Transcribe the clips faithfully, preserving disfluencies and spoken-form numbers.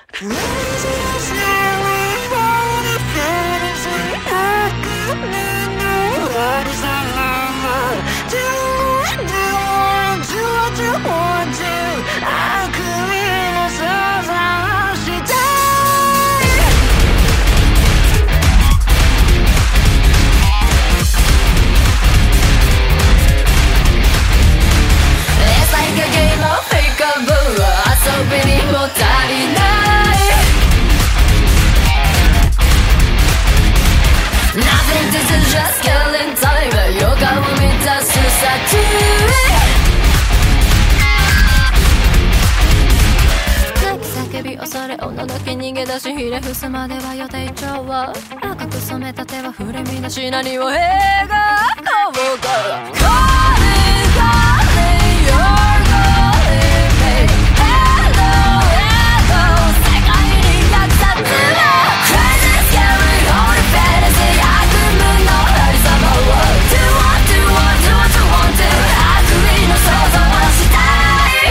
恐れ女だけ逃げ出しひれ伏すまでは予定調は赤く染めた手は触れみなし何を描こうか Calling, calling, you're calling me Hello, hello 世界に逆殺は Crazy, scary, holy fantasy 悪夢のありさまを Do what, do what, do what you want to 悪意の想像をしたい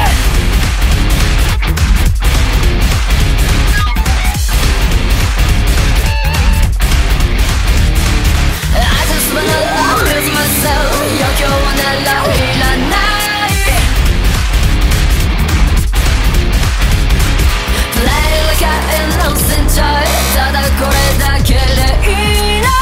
ただこれだけでいいの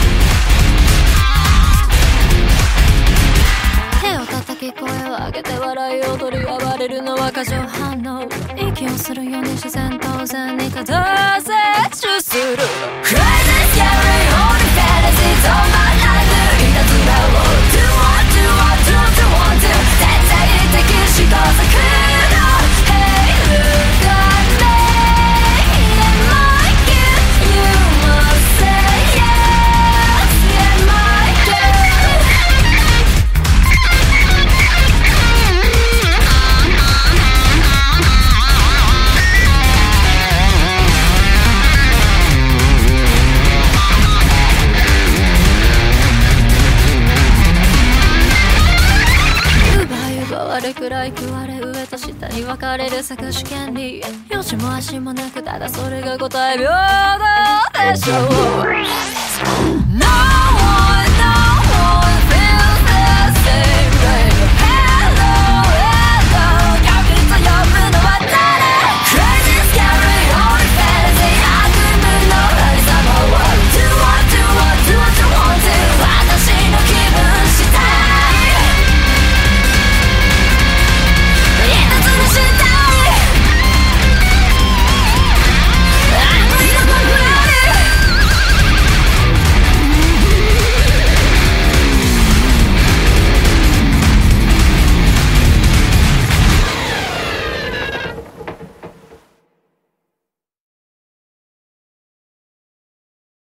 手を叩き声を上げて笑いを取り暴れるのは過剰反応息をするように自然当然にただ摂取する Crazy, scary, holy fantasy 止まらぬいたずらを Do what, do what, do what you want to 絶対的試行錯誤 Hey, look at meあれくらい食われ上と下に分かれる搾取権利よしも足もなくただそれが答え平等でしょう、no!